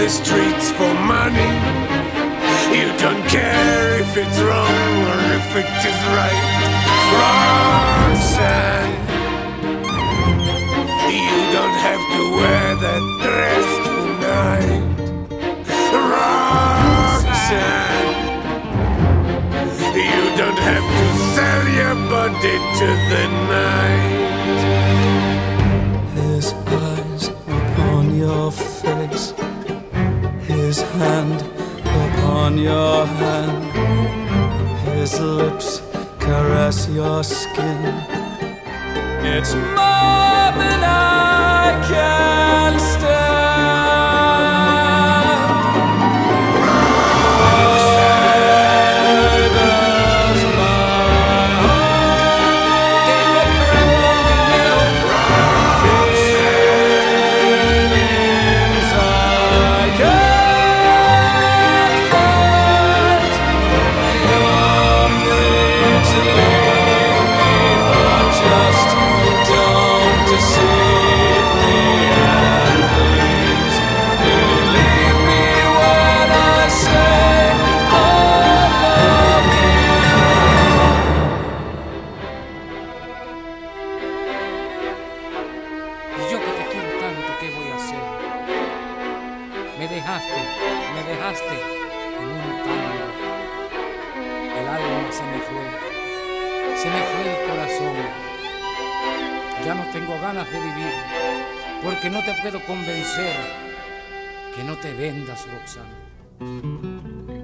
the streets for money. You don't care if it's wrong or if it is right. Roxanne, you don't have to wear that dress tonight. Roxanne, you don't have to sell your body to the night. His eyes upon your face, his hand upon your hand, his lips caress your skin. It's more than I can stand. Me dejaste en un tango. El alma se me fue el corazón. Ya no tengo ganas de vivir, porque no te puedo convencer que no te vendas, Roxana.